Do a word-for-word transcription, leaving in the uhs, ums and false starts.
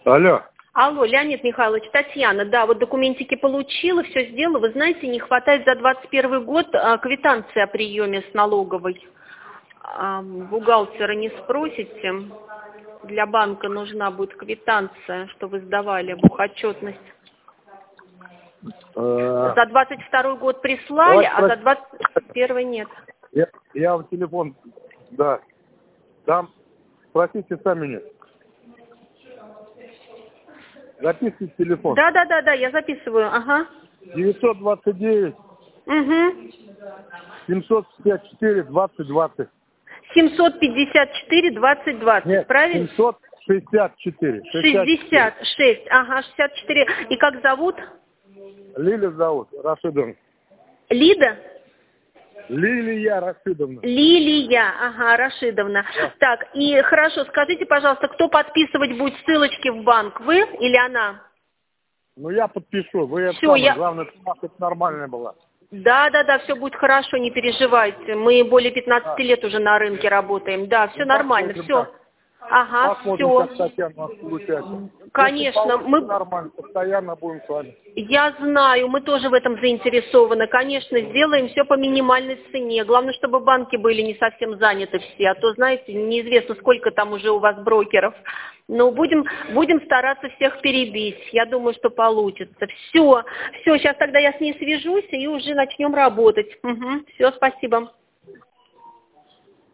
Алло. Алло, Леонид Михайлович, Татьяна, да, вот документики получила, все сделала. Вы знаете, не хватает за двадцать первый год а, квитанции о приеме с налоговой. А, бухгалтера не спросите. Для банка нужна будет квитанция, что вы сдавали, бухотчетность. Э, За двадцать второй год прислали, а за двадцать первый нет. Я, я вам телефон, да. Там, спросите сами меня. Записывайте телефон. Да, да, да, да, я записываю, ага. девятьсот двадцать девять Угу. семьсот пятьдесят четыре двадцать двадцать. семьсот пятьдесят четыре двадцать двадцать, Нет, правильно? семьсот шестьдесят четыре. шестьдесят шесть, ага, шестьдесят четыре. И как зовут? Лиля зовут, Рашидовна. Лида? Лилия Рашидовна. Лилия, ага, Рашидовна. Да. Так, и хорошо, скажите, пожалуйста, кто подписывать будет ссылочки в банк, вы или она? Ну, я подпишу. Вы это Все, самое. я... Главное, чтобы у нас это нормальная была. Да, да, да, все будет хорошо, не переживайте. Мы более пятнадцати Да. лет уже на рынке работаем. Да, все Ну, нормально, посмотрим, все. как. Ага, Посмотрим, все. как Татьяна у нас получается. Конечно, Если получится мы... нормально, постоянно будем с вами. Я знаю, мы тоже в этом заинтересованы. Конечно, сделаем все по минимальной цене. Главное, чтобы банки были не совсем заняты все, а то, знаете, неизвестно, сколько там уже у вас брокеров. Но будем, будем стараться всех перебить. Я думаю, что получится. Все, все, сейчас тогда я с ней свяжусь и уже начнем работать. Угу. Все, спасибо.